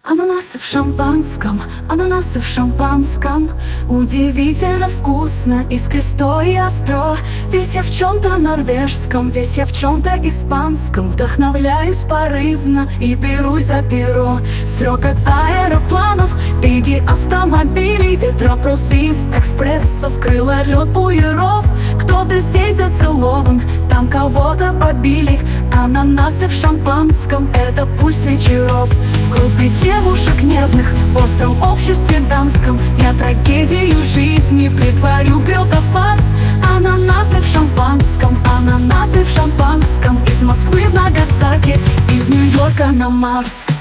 Ананасы в шампанском, ананасы в шампанском. Удивительно вкусно и скристо и остро. Весь я в чем-то норвежском, весь я в чем-то испанском. Вдохновляюсь порывно и берусь за перо. Стрекот аэропланов, беги автомобилей, ветропро, свист экспрессов, крыло, лед буеров. Кто-то здесь зацелован, там кого-то побили. Ананасы в шампанском — это пульс вечеров. В группе девушек нервных, в остром обществе дамском, я трагедию жизни притворю в грезах фарс. Ананасы в шампанском, ананасы в шампанском. Из Москвы в Нагасаки, из Нью-Йорка на Марс.